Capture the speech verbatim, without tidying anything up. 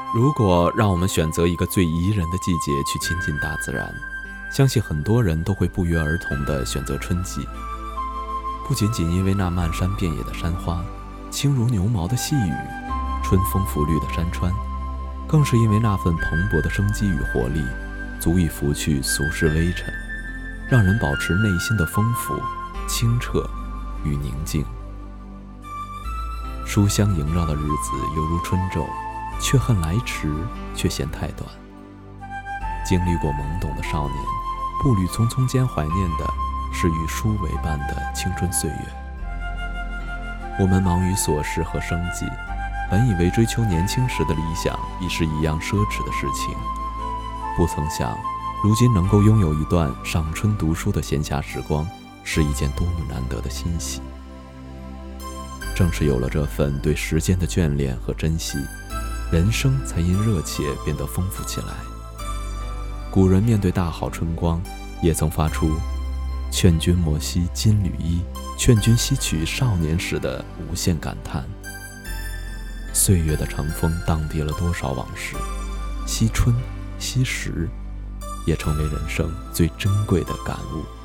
如果让我们选择一个最宜人的季节去亲近大自然，相信很多人都会不约而同地选择春季。不仅仅因为那漫山遍野的山花，轻如牛毛的细雨，春风拂绿的山川，更是因为那份蓬勃的生机与活力，足以拂去俗世微尘，让人保持内心的丰富、清澈与宁静。书香萦绕的日子犹如春昼，却恨来迟，却嫌太短。经历过懵懂的少年，步履匆匆间怀念的是与书为伴的青春岁月。我们忙于琐事和生计，本以为追求年轻时的理想已是一样奢侈的事情，不曾想如今能够拥有一段赏春读书的闲暇时光，是一件多么难得的欣喜。正是有了这份对时间的眷恋和珍惜，人生才因热切变得丰富起来。古人面对大好春光，也曾发出劝君莫惜金缕衣，劝君惜取少年时的无限感叹。岁月的长风荡涤了多少往事，惜春惜时，也成为人生最珍贵的感悟。